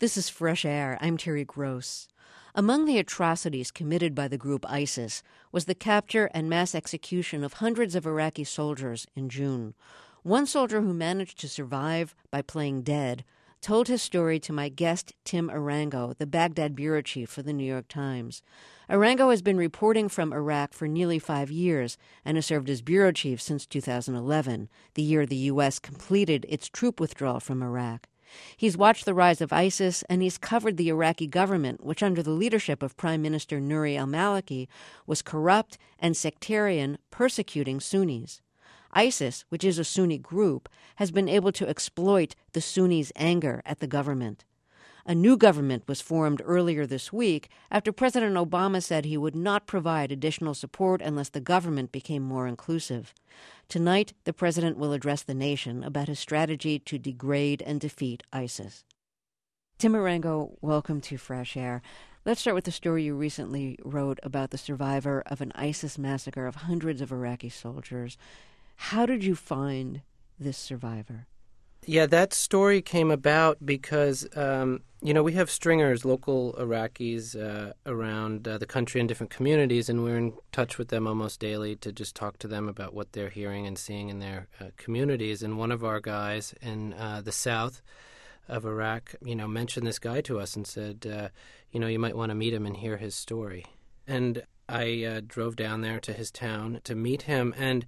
This is Fresh Air. I'm Terry Gross. Among the atrocities committed by the group ISIS was the capture and mass execution of hundreds of Iraqi soldiers in June. One soldier who managed to survive by playing dead told his story to my guest, Tim Arango, the Baghdad bureau chief for the New York Times. Arango has been reporting from Iraq for nearly 5 years and has served as bureau chief since 2011, the year the U.S. completed its troop withdrawal from Iraq. He's watched the rise of ISIS, and he's covered the Iraqi government, which under the leadership of Prime Minister Nouri al-Maliki was corrupt and sectarian, persecuting Sunnis. ISIS, which is a Sunni group, has been able to exploit the Sunnis' anger at the government. A new government was formed earlier this week after President Obama said he would not provide additional support unless the government became more inclusive. Tonight, the president will address the nation about his strategy to degrade and defeat ISIS. Tim Arango, welcome to Fresh Air. Let's start with the story you recently wrote about the survivor of an ISIS massacre of hundreds of Iraqi soldiers. How did you find this survivor? Yeah, that story came about because, we have stringers, local Iraqis around the country in different communities, and we're in touch with them almost daily to just talk to them about what they're hearing and seeing in their communities. And one of our guys in the south of Iraq, mentioned this guy to us and said, you might want to meet him and hear his story. And I drove down there to his town to meet him, and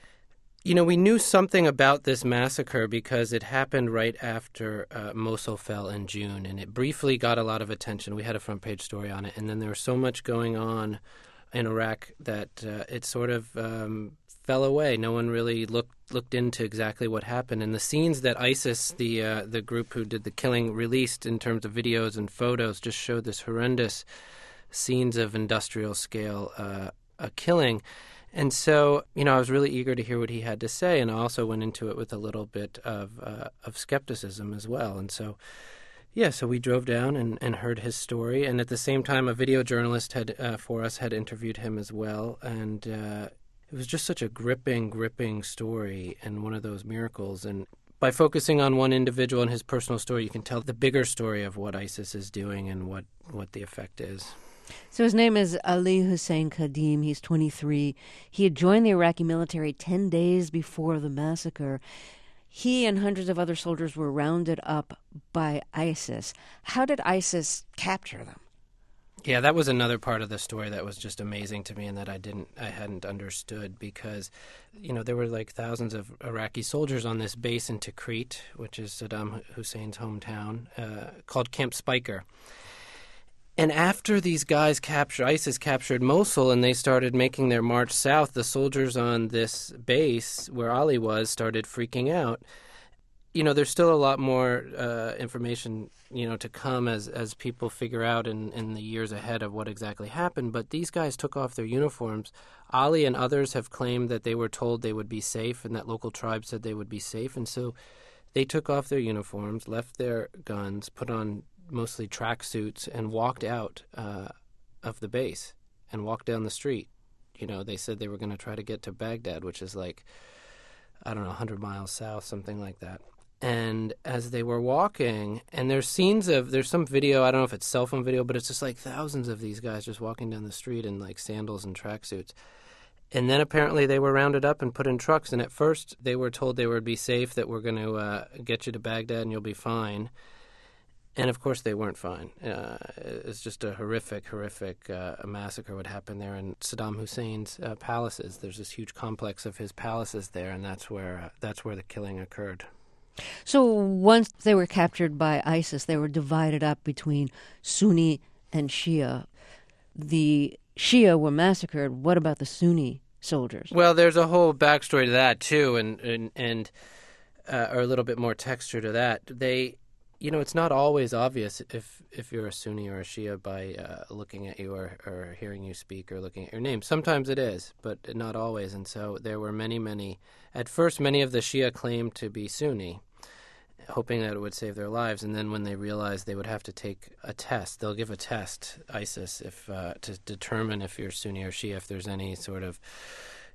we knew something about this massacre because it happened right after Mosul fell in June, and it briefly got a lot of attention. We had a front-page story on it, and then there was so much going on in Iraq that it sort of fell away. No one really looked into exactly what happened. And the scenes that ISIS, the group who did the killing, released in terms of videos and photos just showed this horrendous scenes of industrial-scale killing. And so, I was really eager to hear what he had to say, and I also went into it with a little bit of skepticism as well. And so, so we drove down and heard his story, and at the same time, a video journalist had interviewed him as well, and it was just such a gripping story, and one of those miracles. And by focusing on one individual and his personal story, you can tell the bigger story of what ISIS is doing and what the effect is. So his name is Ali Hussein Kadim. He's 23. He had joined the Iraqi military 10 days before the massacre. He and hundreds of other soldiers were rounded up by ISIS. How did ISIS capture them? Yeah, that was another part of the story that was just amazing to me and that I hadn't understood because, there were like thousands of Iraqi soldiers on this base in Tikrit, which is Saddam Hussein's hometown, called Camp Speicher. And after these guys ISIS captured Mosul and they started making their march south, the soldiers on this base where Ali was started freaking out. There's still a lot more information, to come as people figure out in the years ahead of what exactly happened. But these guys took off their uniforms. Ali and others have claimed that they were told they would be safe and that local tribes said they would be safe. And so they took off their uniforms, left their guns, put on mostly tracksuits, and walked out of the base and walked down the street. They said they were going to try to get to Baghdad, which is 100 miles south, something like that. And as they were walking, and there's some video, I don't know if it's cell phone video, but it's just like thousands of these guys just walking down the street in like sandals and tracksuits. And then apparently they were rounded up and put in trucks, and at first they were told they would be safe, that we're going to get you to Baghdad and you'll be fine. And, of course, they weren't fine. It's just a horrific massacre what happened there in Saddam Hussein's palaces. There's this huge complex of his palaces there, and that's where the killing occurred. So once they were captured by ISIS, they were divided up between Sunni and Shia. The Shia were massacred. What about the Sunni soldiers? Well, there's a whole backstory to that, too, and or a little bit more texture to that. It's not always obvious if you're a Sunni or a Shia by looking at you or hearing you speak or looking at your name. Sometimes it is, but not always. And so there were many. At first, many of the Shia claimed to be Sunni, hoping that it would save their lives. And then when they realized they would have to take a test, they'll give a test, ISIS, to determine if you're Sunni or Shia, if there's any sort of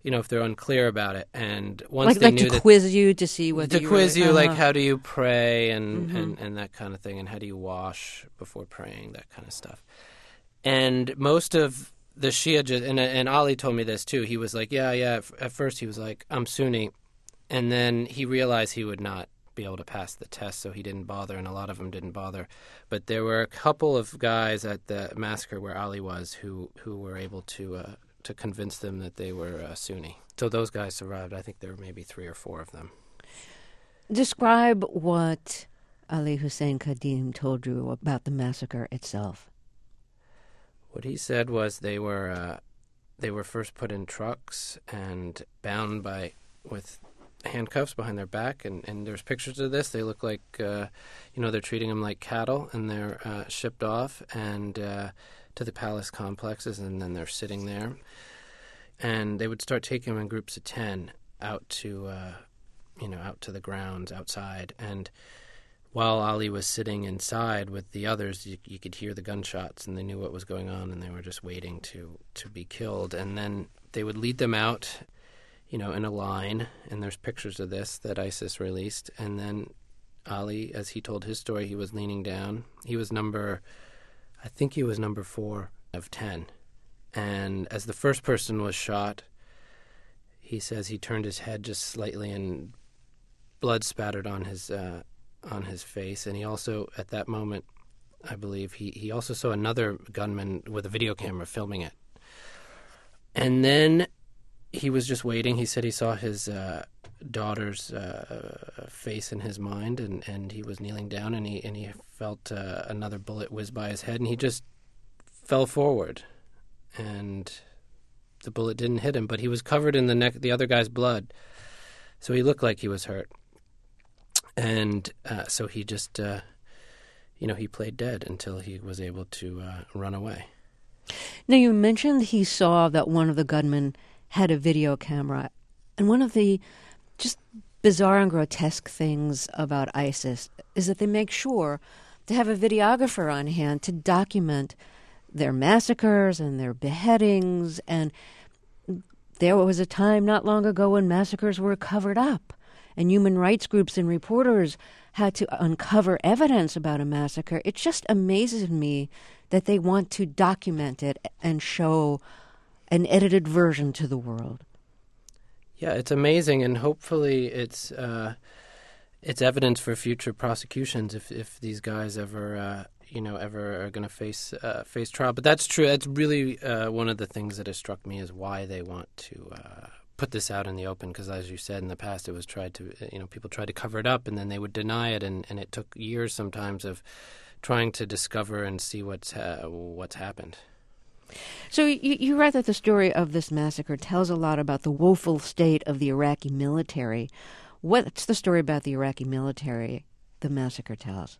if they're unclear about it. And once they like knew to quiz you to see whether to quiz you, really, like how do you pray and, Mm-hmm. and that kind of thing, and how do you wash before praying, that kind of stuff. And most of the Shia, and Ali told me this too. He was like, yeah. At first he was like, I'm Sunni, and then he realized he would not be able to pass the test, so he didn't bother, and a lot of them didn't bother. But there were a couple of guys at the massacre where Ali was who were able to convince them that they were Sunni. So those guys survived. I think there were maybe 3 or 4 of them. Describe what Ali Hussein Khadim told you about the massacre itself. What he said was they were first put in trucks and bound with handcuffs behind their back, and there's pictures of this. They look like they're treating them like cattle, and they're shipped off and to the palace complexes, and then they're sitting there, and they would start taking them in groups of 10 out to the grounds outside. And while Ali was sitting inside with the others, you could hear the gunshots, and they knew what was going on, and they were just waiting to be killed. And then they would lead them out, in a line, and there's pictures of this that ISIS released. And then Ali, as he told his story, he was leaning down. He was number 4 of 10. And as the first person was shot, he says he turned his head just slightly, and blood spattered on his face. And he also, at that moment, I believe, he also saw another gunman with a video camera filming it. And then he was just waiting. He said he saw his daughter's face in his mind, and he was kneeling down, and he felt another bullet whiz by his head, and he just fell forward, and the bullet didn't hit him, but he was covered in the other guy's blood, so he looked like he was hurt. And so he just, he played dead until he was able to run away. Now, you mentioned he saw that one of the gunmen had a video camera. And one of the just bizarre and grotesque things about ISIS is that they make sure to have a videographer on hand to document their massacres and their beheadings. And there was a time not long ago when massacres were covered up, and human rights groups and reporters had to uncover evidence about a massacre. It just amazes me that they want to document it and show an edited version to the world. Yeah, it's amazing, and hopefully it's evidence for future prosecutions if these guys ever are going to face trial. But that's true. That's really one of the things that has struck me, is why they want to put this out in the open, because as you said, in the past it was people tried to cover it up, and then they would deny it, and it took years sometimes of trying to discover and see what's happened. So you write that the story of this massacre tells a lot about the woeful state of the Iraqi military. What's the story about the Iraqi military the massacre tells?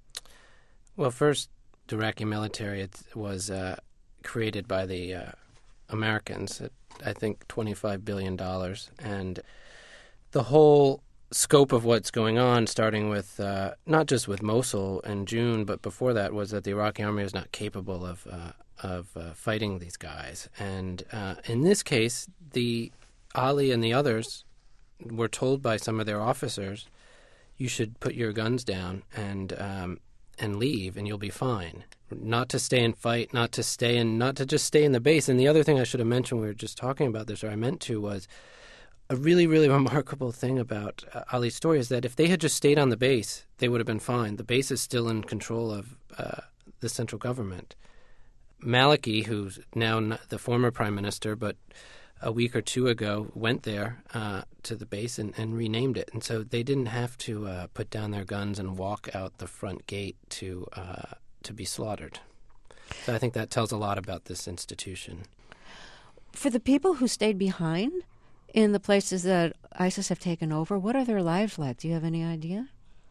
Well, first, the Iraqi military was created by the Americans at, I think, $25 billion. And the whole scope of what's going on, starting with not just with Mosul in June, but before that, was that the Iraqi army was not capable of fighting these guys. And in this case, the Ali and the others were told by some of their officers, you should put your guns down and leave, and you'll be fine. Not to stay and fight, not to just stay in the base. And the other thing I should have mentioned, we were just talking about this, or I meant to, was a really, really remarkable thing about Ali's story is that if they had just stayed on the base, they would have been fine. The base is still in control of the central government. Maliki, who's now the former prime minister, but a week or two ago went there to the base and renamed it. And so they didn't have to put down their guns and walk out the front gate to be slaughtered. So I think that tells a lot about this institution. For the people who stayed behind in the places that ISIS have taken over, what are their lives like? Do you have any idea?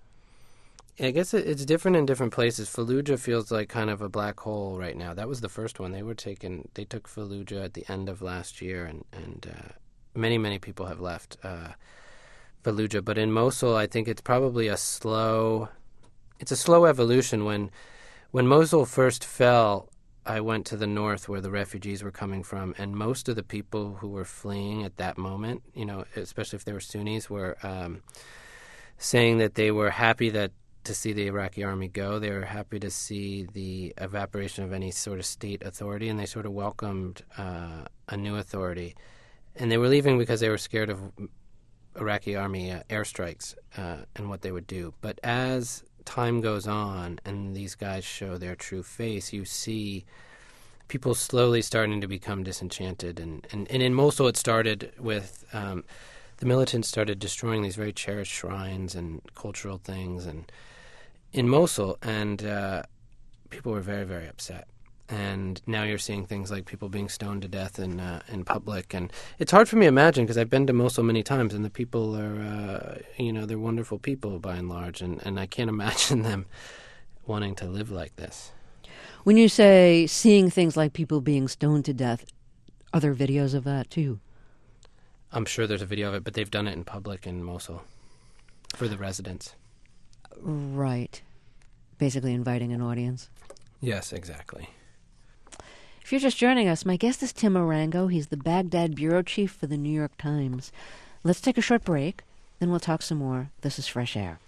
I guess it's different in different places. Fallujah feels like kind of a black hole right now. That was the first one. They took Fallujah at the end of last year, and many, many people have left Fallujah. But in Mosul, I think it's probably a slow evolution. When Mosul first fell, I went to the north where the refugees were coming from, and most of the people who were fleeing at that moment, especially if they were Sunnis, were saying that they were happy to see the Iraqi army go. They were happy to see the evaporation of any sort of state authority, and they sort of welcomed a new authority. And they were leaving because they were scared of Iraqi army airstrikes and what they would do. But as time goes on and these guys show their true face, you see people slowly starting to become disenchanted. And in Mosul, it started with the militants started destroying these very cherished shrines and cultural things and in Mosul, and people were very, very upset. And now you're seeing things like people being stoned to death in public. And it's hard for me to imagine because I've been to Mosul many times, and the people are, they're wonderful people by and large. And I can't imagine them wanting to live like this. When you say seeing things like people being stoned to death, are there videos of that too? I'm sure there's a video of it, but they've done it in public in Mosul for the residents. Right. Basically inviting an audience. Yes, exactly. If you're just joining us, my guest is Tim Arango. He's the Baghdad bureau chief for the New York Times. Let's take a short break, then we'll talk some more. This is Fresh Air.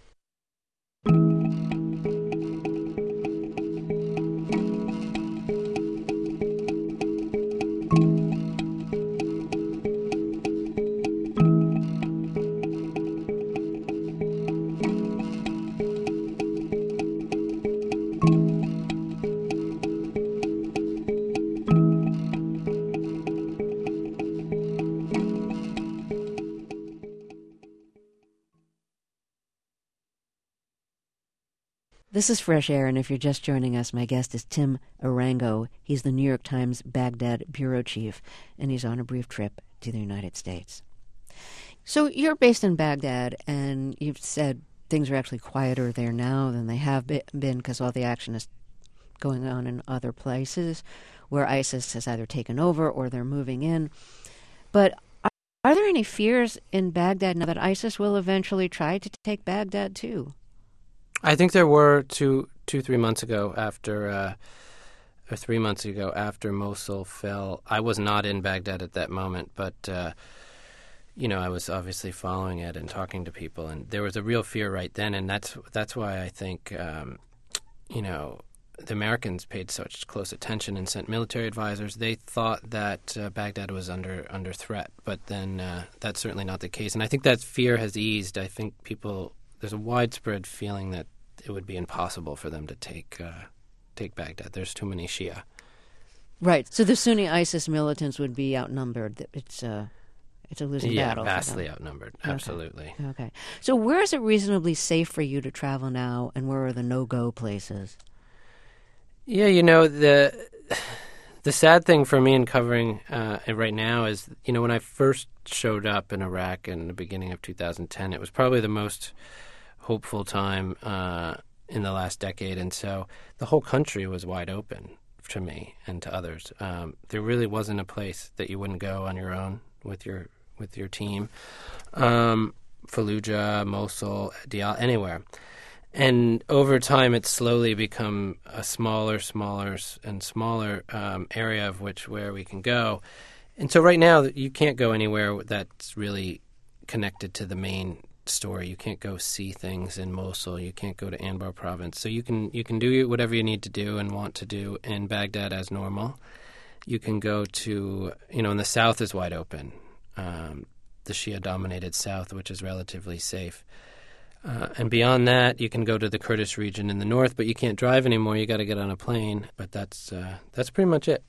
This is Fresh Air, and if you're just joining us, my guest is Tim Arango. He's the New York Times Baghdad bureau chief, and he's on a brief trip to the United States. So you're based in Baghdad, and you've said things are actually quieter there now than they have been because all the action is going on in other places where ISIS has either taken over or they're moving in. But are there any fears in Baghdad now that ISIS will eventually try to take Baghdad too? I think there were 3 months ago or 3 months ago after Mosul fell. I was not in Baghdad at that moment, but, I was obviously following it and talking to people, and there was a real fear right then, and that's why I think, the Americans paid such close attention and sent military advisors. They thought that Baghdad was under threat, but then that's certainly not the case. And I think that fear has eased. I think there's a widespread feeling that it would be impossible for them to take Baghdad. There's too many Shia. Right. So the Sunni ISIS militants would be outnumbered. It's a losing battle. Yeah, vastly outnumbered. Absolutely. Okay. So where is it reasonably safe for you to travel now, and where are the no-go places? Yeah, the sad thing for me in covering it right now is, when I first showed up in Iraq in the beginning of 2010, it was probably the most hopeful time in the last decade, and so the whole country was wide open to me and to others. There really wasn't a place that you wouldn't go on your own with your team. Fallujah, Mosul, Diyala, anywhere. And over time, it's slowly become a smaller and smaller area of where we can go. And so right now, you can't go anywhere that's really connected to the main story. You can't go see things in Mosul. You can't go to Anbar province. So you can do whatever you need to do and want to do in Baghdad as normal. You can go to, and the south is wide open, the Shia-dominated south, which is relatively safe. And beyond that, you can go to the Kurdish region in the north, but you can't drive anymore. You got to get on a plane. But that's pretty much it.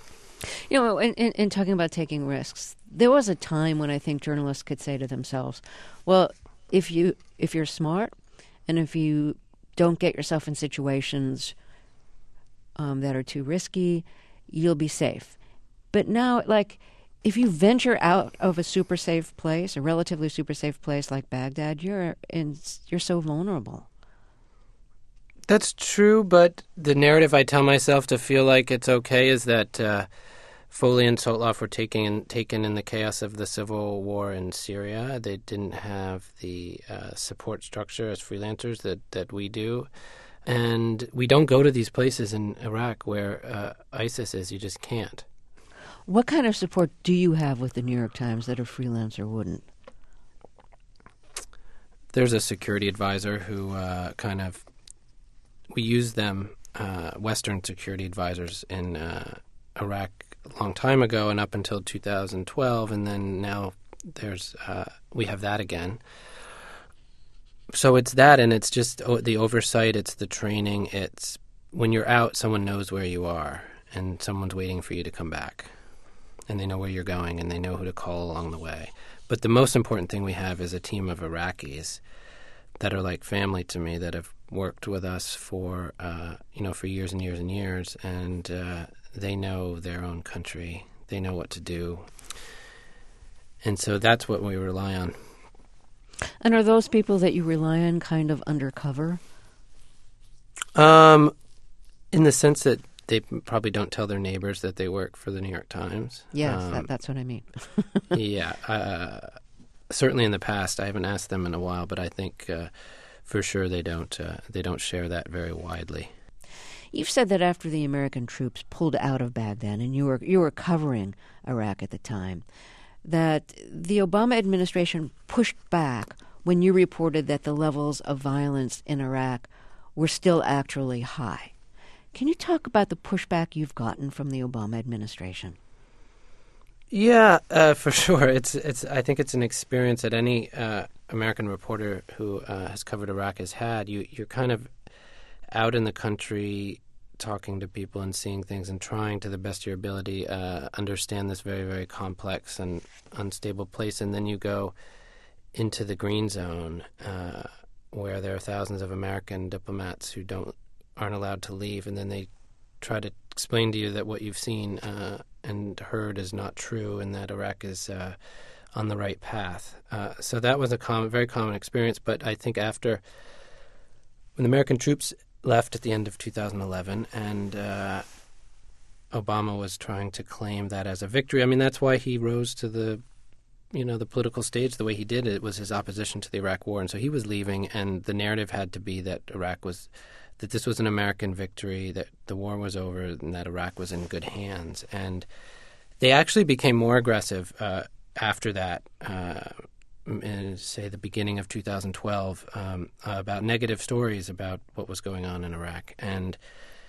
In talking about taking risks, there was a time when I think journalists could say to themselves, well, if you're smart and if you don't get yourself in situations that are too risky, you'll be safe. But now, if you venture out of a super safe place, a relatively super safe place like Baghdad, you're so vulnerable. That's true, but the narrative I tell myself to feel like it's okay is that Foley and Sotloff were taken in the chaos of the civil war in Syria. They didn't have the support structure as freelancers that we do. And we don't go to these places in Iraq where ISIS is. You just can't. What kind of support do you have with the New York Times that a freelancer wouldn't? There's a security advisor who we use them, Western security advisors in Iraq a long time ago and up until 2012, and then now we have that again. So it's that, and it's just the oversight, it's the training, it's when you're out, someone knows where you are, and someone's waiting for you to come back. And they know where you're going, and they know who to call along the way. But the most important thing we have is a team of Iraqis that are like family to me, that have worked with us for years and years and years, and they know their own country. They know what to do. And so that's what we rely on. And are those people that you rely on kind of undercover? In the sense that they probably don't tell their neighbors that they work for the New York Times. Yes, that's what I mean. Yeah. Certainly in the past, I haven't asked them in a while, but I think for sure they don't share that very widely. You've said that after the American troops pulled out of Baghdad, and you were covering Iraq at the time, that the Obama administration pushed back when you reported that the levels of violence in Iraq were still actually high. Can you talk about the pushback you've gotten from the Obama administration? Yeah, for sure. I think it's an experience that any American reporter who has covered Iraq has had. You're kind of out in the country talking to people and seeing things and trying to the best of your ability understand this very, very complex and unstable place. And then you go into the green zone where there are thousands of American diplomats who aren't allowed to leave, and then they try to explain to you that what you've seen and heard is not true, and that Iraq is on the right path. So that was a very common experience. But I think when the American troops left at the end of 2011, and Obama was trying to claim that as a victory. I mean, that's why he rose to the political stage the way he did. It was his opposition to the Iraq War, and so he was leaving, and the narrative had to be that that this was an American victory, that the war was over, and that Iraq was in good hands. And they actually became more aggressive after that, in, say, the beginning of 2012, about negative stories about what was going on in Iraq. And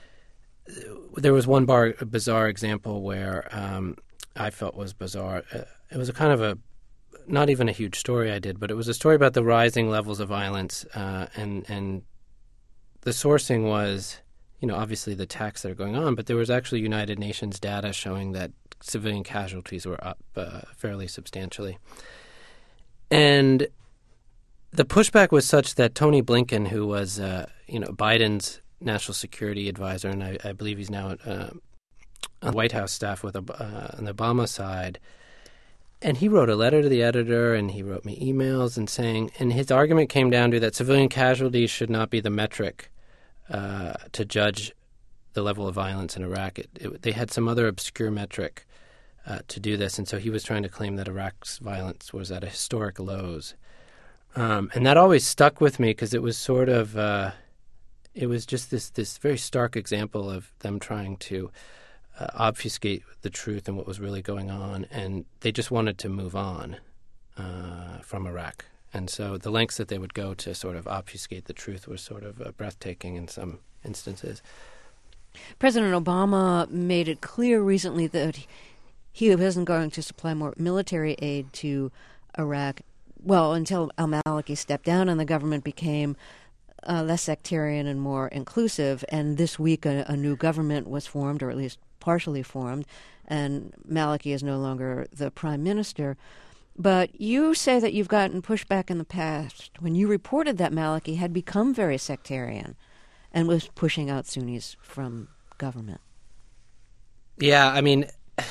there was one bizarre example where I felt was bizarre. It was a kind of not even a huge story I did, but it was a story about the rising levels of violence, and the sourcing was, obviously the attacks that are going on, but there was actually United Nations data showing that civilian casualties were up fairly substantially. And the pushback was such that Tony Blinken, who was, Biden's national security advisor, and I believe he's now on the White House staff on the Obama side, and he wrote a letter to the editor, and he wrote me emails and his argument came down to that civilian casualties should not be the metric to judge the level of violence in Iraq. They had some other obscure metric to do this, and so he was trying to claim that Iraq's violence was at historic lows. And that always stuck with me because it was sort of, it was just this very stark example of them trying to obfuscate the truth and what was really going on, and they just wanted to move on from Iraq. And so the lengths that they would go to sort of obfuscate the truth was sort of breathtaking in some instances. President Obama made it clear recently that he wasn't going to supply more military aid to Iraq, until al-Maliki stepped down and the government became less sectarian and more inclusive. And this week a new government was formed, or at least partially formed, and Maliki is no longer the prime minister. But you say that you've gotten pushback in the past when you reported that Maliki had become very sectarian and was pushing out Sunnis from government. Yeah, I mean,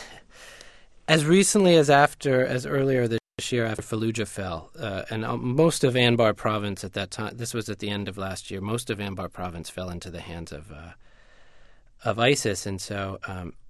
as recently as earlier this year after Fallujah fell, and most of Anbar province at that time, this was at the end of last year, most of Anbar province fell into the hands of ISIS. And so,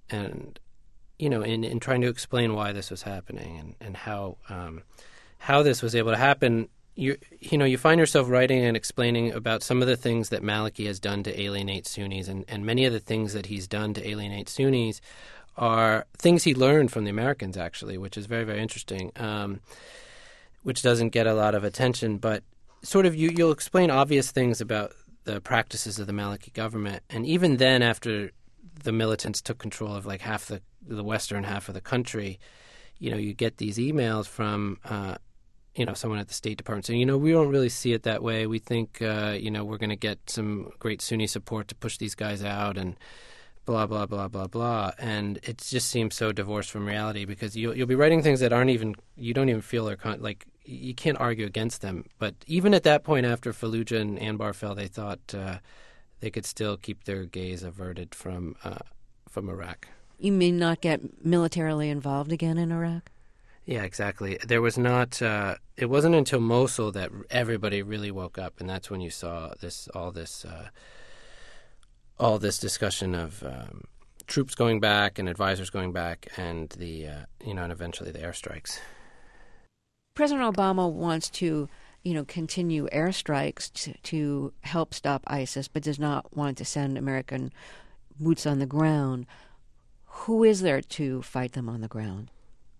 in trying to explain why this was happening and how this was able to happen, you find yourself writing and explaining about some of the things that Maliki has done to alienate Sunnis, and many of the things that he's done to alienate Sunnis are things he learned from the Americans, actually, which is very, very interesting, which doesn't get a lot of attention. But sort of you'll explain obvious things about the practices of the Maliki government. And even then, after the militants took control of like half the western half of the country, you get these emails from someone at the State Department saying, we don't really see it that way. We think, we're going to get some great Sunni support to push these guys out and blah, blah, blah, blah, blah. And it just seems so divorced from reality because you'll be writing things that you don't even feel you can't argue against them. But even at that point after Fallujah and Anbar fell, they thought they could still keep their gaze averted from Iraq. You mean not get militarily involved again in Iraq? Yeah, exactly. There was not. It wasn't until Mosul that everybody really woke up, and that's when you saw all this discussion of troops going back and advisors going back, and and eventually the airstrikes. President Obama wants to, continue airstrikes to help stop ISIS, but does not want to send American boots on the ground. Who is there to fight them on the ground?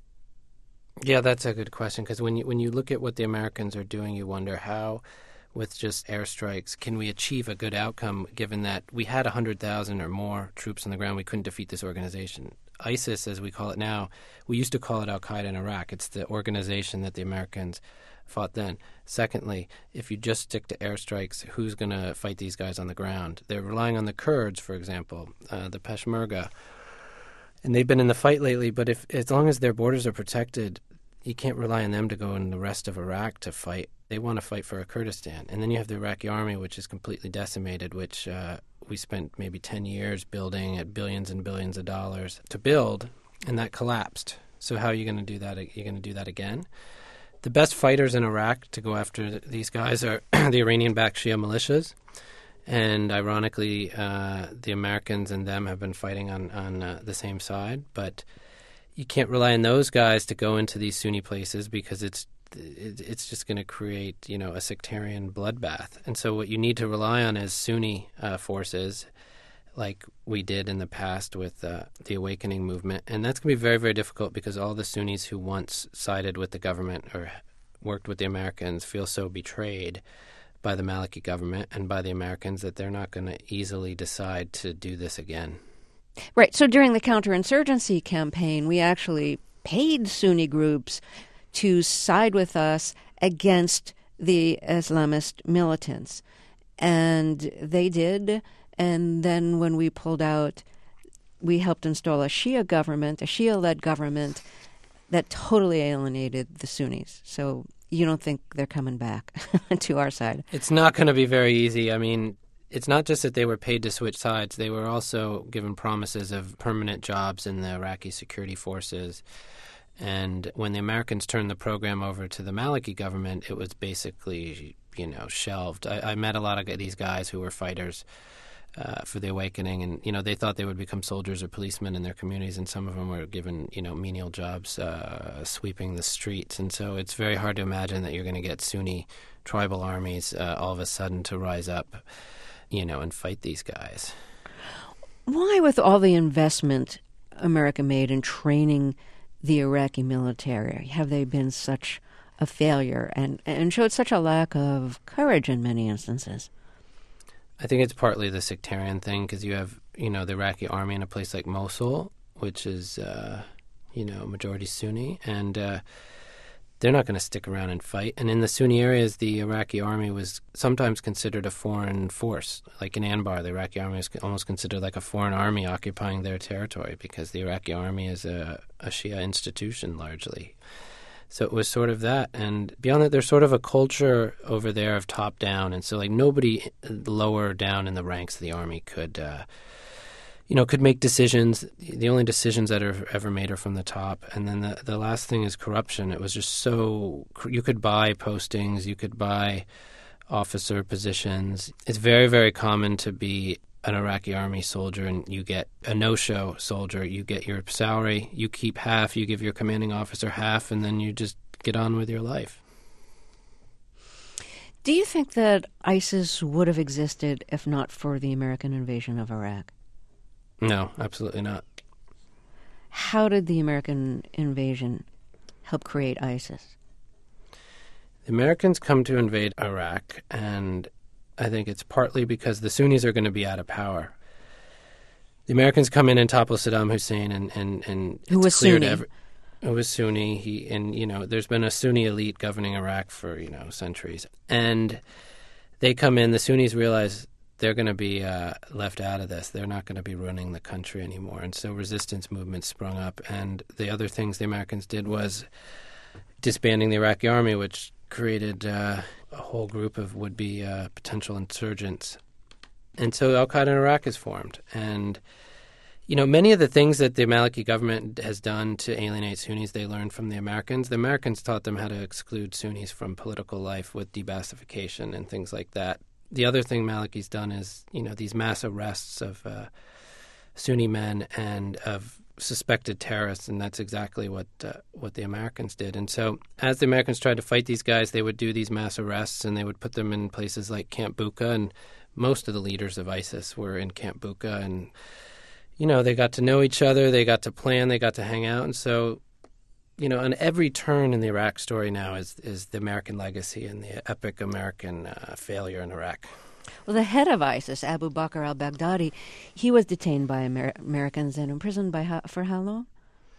Yeah, that's a good question, because when you look at what the Americans are doing, you wonder how, with just airstrikes, can we achieve a good outcome, given that we had 100,000 or more troops on the ground, we couldn't defeat this organization. ISIS, as we call it now, we used to call it Al-Qaeda in Iraq. It's the organization that the Americans fought then. Secondly, if you just stick to airstrikes, who's going to fight these guys on the ground? They're relying on the Kurds, for example, the Peshmerga. And they've been in the fight lately, but as long as their borders are protected, you can't rely on them to go in the rest of Iraq to fight. They want to fight for Kurdistan. And then you have the Iraqi army, which is completely decimated, which we spent maybe 10 years building at billions and billions of dollars to build, and that collapsed. So how are you going to do that? You're going to do that again? The best fighters in Iraq to go after these guys are the Iranian-backed Shia militias. And ironically, the Americans and them have been fighting on the same side. But you can't rely on those guys to go into these Sunni places because it's just going to create, a sectarian bloodbath. And so what you need to rely on is Sunni forces, like we did in the past with the Awakening movement. And that's going to be very, very difficult because all the Sunnis who once sided with the government or worked with the Americans feel so betrayed by the Maliki government and by the Americans that they're not going to easily decide to do this again. Right. So during the counterinsurgency campaign, we actually paid Sunni groups to side with us against the Islamist militants. And they did. And then when we pulled out, we helped install a Shia government, a Shia-led government that totally alienated the Sunnis. So you don't think they're coming back to our side? It's not going to be very easy. I mean, it's not just that they were paid to switch sides. They were also given promises of permanent jobs in the Iraqi security forces. And when the Americans turned the program over to the Maliki government, it was basically, shelved. I met a lot of these guys who were fighters for the Awakening, and, they thought they would become soldiers or policemen in their communities, and some of them were given, menial jobs sweeping the streets. And so it's very hard to imagine that you're going to get Sunni tribal armies all of a sudden to rise up, and fight these guys. Why, with all the investment America made in training the Iraqi military, have they been such a failure and showed such a lack of courage in many instances? I think it's partly the sectarian thing because you have, the Iraqi army in a place like Mosul, which is, majority Sunni, and they're not going to stick around and fight. And in the Sunni areas, the Iraqi army was sometimes considered a foreign force. Like in Anbar, the Iraqi army is almost considered like a foreign army occupying their territory because the Iraqi army is a Shia institution largely. So it was sort of that. And beyond that, there's sort of a culture over there of top down. And so nobody lower down in the ranks of the army could make decisions. The only decisions that are ever made are from the top. And then the last thing is corruption. It was just so you could buy postings, you could buy officer positions. It's very, very common to be an Iraqi army soldier and you get a no-show soldier. You get your salary, you keep half, you give your commanding officer half, and then you just get on with your life. Do you think that ISIS would have existed if not for the American invasion of Iraq? No, absolutely not. How did the American invasion help create ISIS? The Americans come to invade Iraq, and I think it's partly because the Sunnis are going to be out of power. The Americans come in and topple Saddam Hussein, and who was Sunni? Who was Sunni. There's been a Sunni elite governing Iraq for centuries, and they come in. The Sunnis realize they're going to be left out of this. They're not going to be running the country anymore, and so resistance movements sprung up. And the other things the Americans did was disbanding the Iraqi army, which created a whole group of would-be potential insurgents. And so Al-Qaeda in Iraq is formed. And, many of the things that the Maliki government has done to alienate Sunnis, they learned from the Americans. The Americans taught them how to exclude Sunnis from political life with debassification and things like that. The other thing Maliki's done is, these mass arrests of Sunni men and of suspected terrorists, and that's exactly what the Americans did. And so as the Americans tried to fight these guys, they would do these mass arrests, and they would put them in places like Camp Bucca, and most of the leaders of ISIS were in Camp Bucca, and, they got to know each other, they got to plan, they got to hang out, and so, on every turn in the Iraq story now is the American legacy and the epic American failure in Iraq. Well, the head of ISIS, Abu Bakr al-Baghdadi, he was detained by Americans and imprisoned for how long?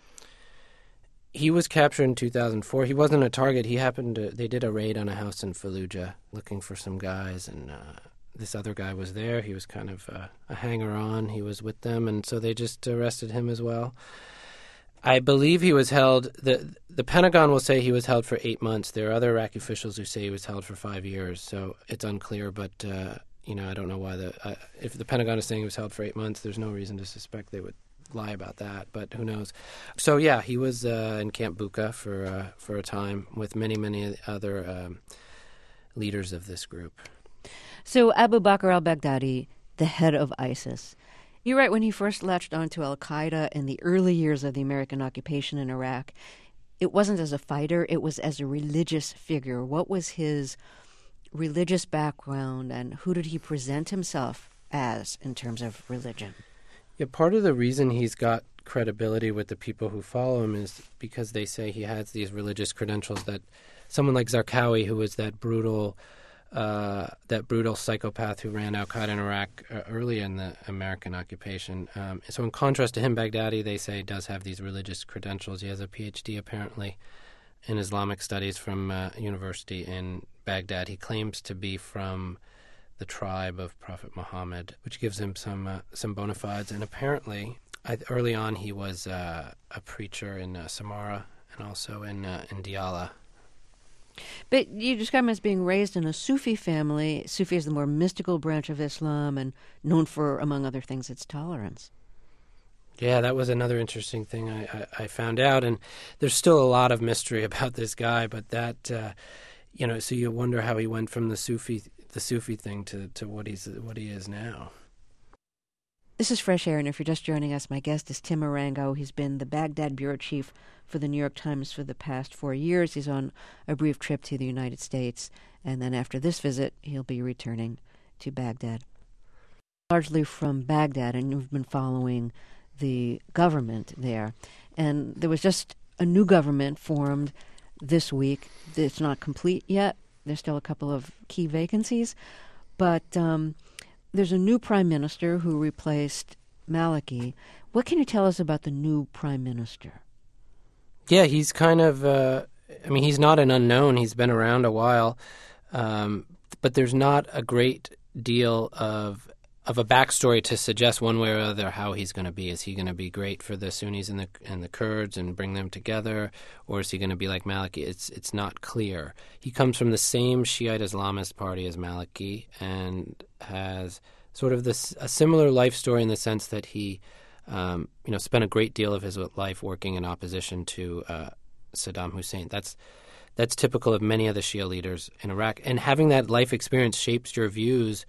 He was captured in 2004. He wasn't a target. They did a raid on a house in Fallujah looking for some guys, and this other guy was there. He was kind of a hanger-on. He was with them, and so they just arrested him as well. I believe he was held. The Pentagon will say he was held for 8 months. There are other Iraqi officials who say he was held for 5 years. So it's unclear. But I don't know why if the Pentagon is saying he was held for 8 months, there's no reason to suspect they would lie about that. But who knows? So yeah, he was in Camp Bucca for a time with many other leaders of this group. So Abu Bakr al-Baghdadi, the head of ISIS. You're right, when he first latched onto al-Qaeda in the early years of the American occupation in Iraq, it wasn't as a fighter, it was as a religious figure. What was his religious background, and who did he present himself as in terms of religion? Yeah, part of the reason he's got credibility with the people who follow him is because they say he has these religious credentials that someone like Zarqawi, who was that brutal psychopath who ran al-Qaeda in Iraq early in the American occupation. So in contrast to him, Baghdadi, they say, does have these religious credentials. He has a PhD, apparently, in Islamic studies from a university in Baghdad. He claims to be from the tribe of Prophet Muhammad, which gives him some bona fides. And apparently, early on, he was a preacher in Samarra and also in Diyala. But you describe him as being raised in a Sufi family. Sufi is the more mystical branch of Islam and known for, among other things, its tolerance. Yeah, that was another interesting thing I found out. And there's still a lot of mystery about this guy, but that, so you wonder how he went from the Sufi thing to what he is now. This is Fresh Air, and if you're just joining us, my guest is Tim Arango. He's been the Baghdad bureau chief for the New York Times for the past 4 years. He's on a brief trip to the United States, and then after this visit, he'll be returning to Baghdad. Largely from Baghdad, and you've been following the government there. And there was just a new government formed this week. It's not complete yet. There's still a couple of key vacancies, but there's a new prime minister who replaced Maliki. What can you tell us about the new prime minister? Yeah, he's kind of, he's not an unknown. He's been around a while, but there's not a great deal of a backstory to suggest one way or other how he's going to be. Is he going to be great for the Sunnis and the Kurds and bring them together, or is he going to be like Maliki? It's not clear. He comes from the same Shiite Islamist party as Maliki and has sort of a similar life story in the sense that he spent a great deal of his life working in opposition to Saddam Hussein. That's typical of many of the Shia leaders in Iraq. And having that life experience shapes your views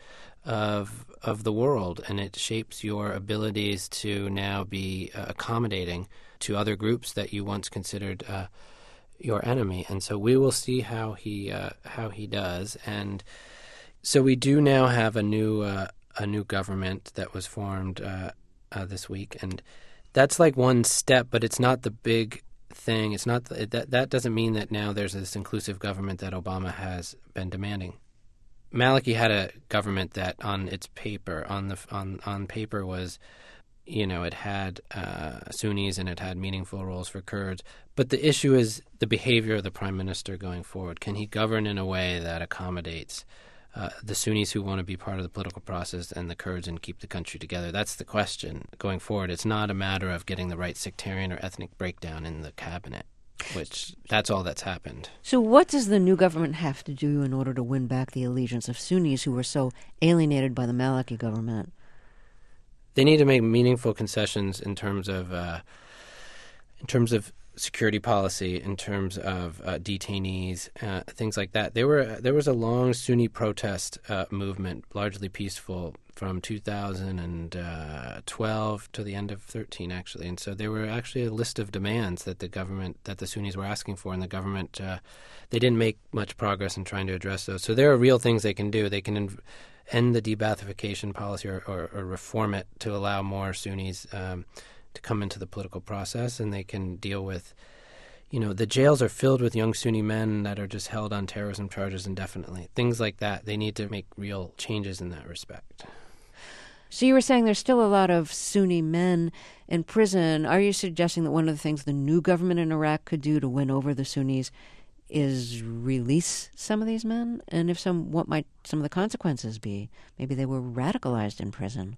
of the world, and it shapes your abilities to now be accommodating to other groups that you once considered your enemy. And so we will see how he does. And so we do now have a new government that was formed this week, and that's like one step, but it's not the big thing. It's not that doesn't mean that now there's this inclusive government that Obama has been demanding. Maliki had a government that on its paper, on paper was, it had Sunnis and it had meaningful roles for Kurds. But the issue is the behavior of the prime minister going forward. Can he govern in a way that accommodates the Sunnis who want to be part of the political process and the Kurds and keep the country together? That's the question going forward. It's not a matter of getting the right sectarian or ethnic breakdown in the cabinet, which that's all that's happened. So what does the new government have to do in order to win back the allegiance of Sunnis who were so alienated by the Maliki government? They need to make meaningful concessions in terms of security policy, in terms of detainees, things like that. There was a long Sunni protest movement, largely peaceful, from 2012 to the end of 2013, actually. And so there were actually a list of demands that the Sunnis were asking for, and the government, they didn't make much progress in trying to address those. So there are real things they can do. They can end the de-Baathification policy or reform it to allow more Sunnis to come into the political process, and they can deal with, the jails are filled with young Sunni men that are just held on terrorism charges indefinitely. Things like that. They need to make real changes in that respect. So you were saying there's still a lot of Sunni men in prison. Are you suggesting that one of the things the new government in Iraq could do to win over the Sunnis is release some of these men? And if what might some of the consequences be? Maybe they were radicalized in prison.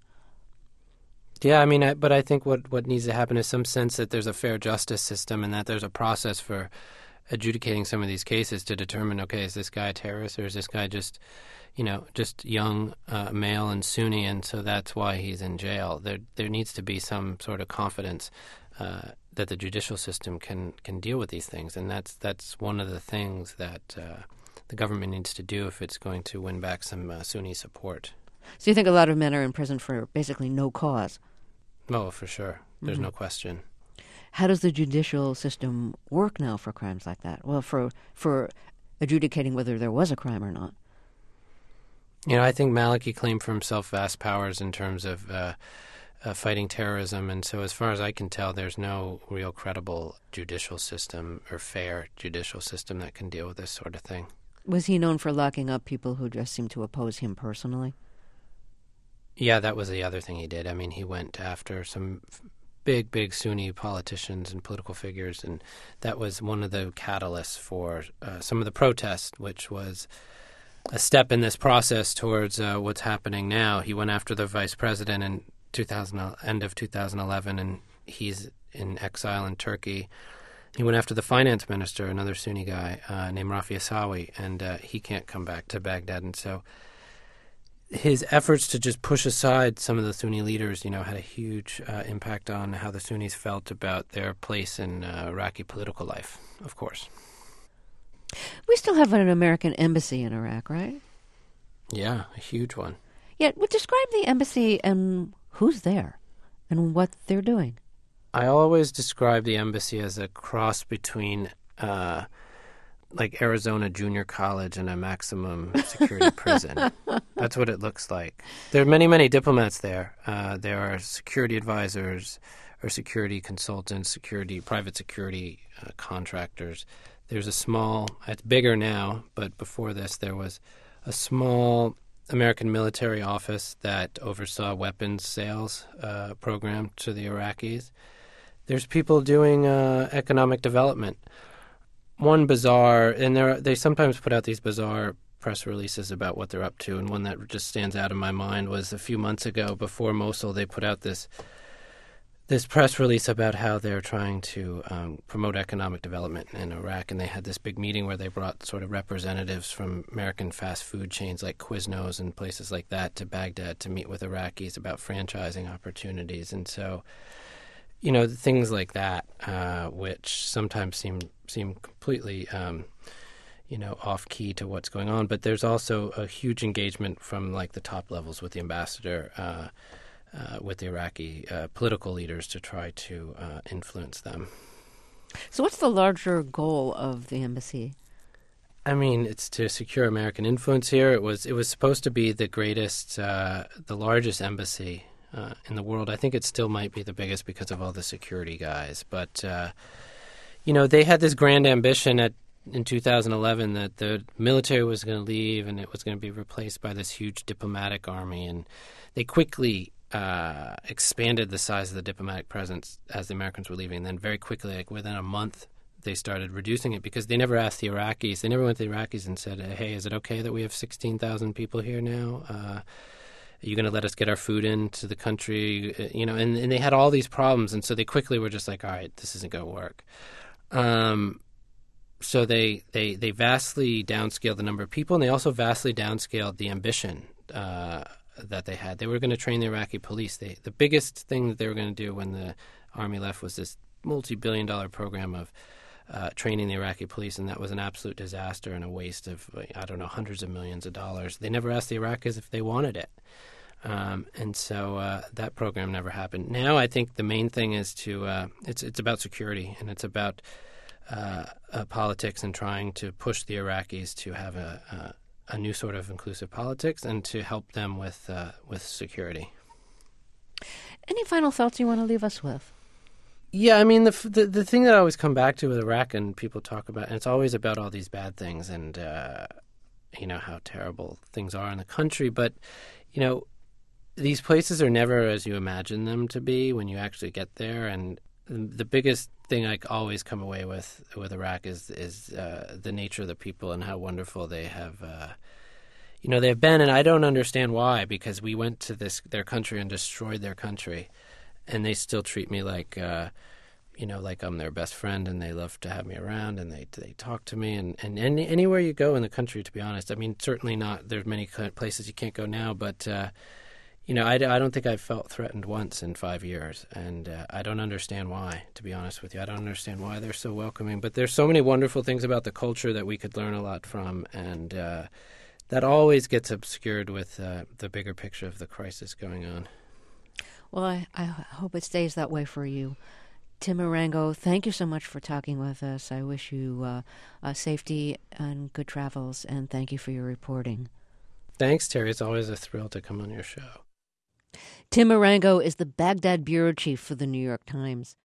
Yeah, but I think what needs to happen is some sense that there's a fair justice system and that there's a process for adjudicating some of these cases to determine, okay, is this guy a terrorist or is this guy just young, male and Sunni, and so that's why he's in jail. There needs to be some sort of confidence that the judicial system can deal with these things, and that's one of the things that the government needs to do if it's going to win back some Sunni support. So you think a lot of men are in prison for basically no cause? Oh, for sure. There's no question. How does the judicial system work now for crimes like that? Well, for adjudicating whether there was a crime or not. I think Maliki claimed for himself vast powers in terms of fighting terrorism, and so as far as I can tell, there's no real credible judicial system or fair judicial system that can deal with this sort of thing. Was he known for locking up people who just seemed to oppose him personally? Yeah, that was the other thing he did. He went after some big Sunni politicians and political figures, and that was one of the catalysts for some of the protests, which was a step in this process towards what's happening now. He went after the vice president in end of 2011, and he's in exile in Turkey. He went after the finance minister, another Sunni guy named Rafi Asawi, and he can't come back to Baghdad. And so his efforts to just push aside some of the Sunni leaders, had a huge impact on how the Sunnis felt about their place in Iraqi political life, of course. We still have an American embassy in Iraq, right? Yeah, a huge one. Yeah, describe the embassy and who's there and what they're doing. I always describe the embassy as a cross between like Arizona Junior College and a maximum security prison. That's what it looks like. There are many diplomats there. There are security advisors or security consultants, private security contractors. There's it's bigger now, but before this there was a small American military office that oversaw weapons sales program to the Iraqis. There's people doing economic development. One bizarre, and they sometimes put out these bizarre press releases about what they're up to, and one that just stands out in my mind was a few months ago before Mosul, they put out this press release about how they're trying to promote economic development in Iraq, and they had this big meeting where they brought sort of representatives from American fast food chains like Quiznos and places like that to Baghdad to meet with Iraqis about franchising opportunities. And so, things like that, which sometimes seem completely, off-key to what's going on. But there's also a huge engagement from, like, the top levels with the ambassador, with the Iraqi political leaders to try to influence them. So what's the larger goal of the embassy? I mean, it's to secure American influence here. It was supposed to be the greatest, the largest embassy in the world. I think it still might be the biggest because of all the security guys. But they had this grand ambition in 2011 that the military was going to leave and it was going to be replaced by this huge diplomatic army. And they quickly expanded the size of the diplomatic presence as the Americans were leaving. And then very quickly, like within a month, they started reducing it because they never asked the Iraqis. They never went to the Iraqis and said, hey, is it okay that we have 16,000 people here now? Are you going to let us get our food into the country? And they had all these problems. And so they quickly were just like, all right, this isn't going to work. So they vastly downscaled the number of people, and they also vastly downscaled the ambition that they had. They were going to train the Iraqi police. The biggest thing that they were going to do when the army left was this multi-billion-dollar program of training the Iraqi police, and that was an absolute disaster and a waste of, hundreds of millions of dollars. They never asked the Iraqis if they wanted it. And so that program never happened. Now I think the main thing is it's about security, and it's about politics and trying to push the Iraqis to have a new sort of inclusive politics and to help them with security. Any final thoughts you want to leave us with? Yeah, I mean, the thing that I always come back to with Iraq and people talk about, and it's always about all these bad things and, how terrible things are in the country. But, these places are never as you imagine them to be when you actually get there. And the biggest thing I always come away with Iraq is the nature of the people and how wonderful they have they've been. And I don't understand why, because we went to their country and destroyed their country. And they still treat me like, like I'm their best friend, and they love to have me around, and they talk to me. And anywhere you go in the country, to be honest, I mean, certainly not. There's many places you can't go now, but I don't think I've felt threatened once in 5 years, and I don't understand why. To be honest with you, I don't understand why they're so welcoming. But there's so many wonderful things about the culture that we could learn a lot from, and that always gets obscured with the bigger picture of the crisis going on. Well, I hope it stays that way for you. Tim Marengo, thank you so much for talking with us. I wish you safety and good travels, and thank you for your reporting. Thanks, Terry. It's always a thrill to come on your show. Tim Marengo is the Baghdad bureau chief for the New York Times.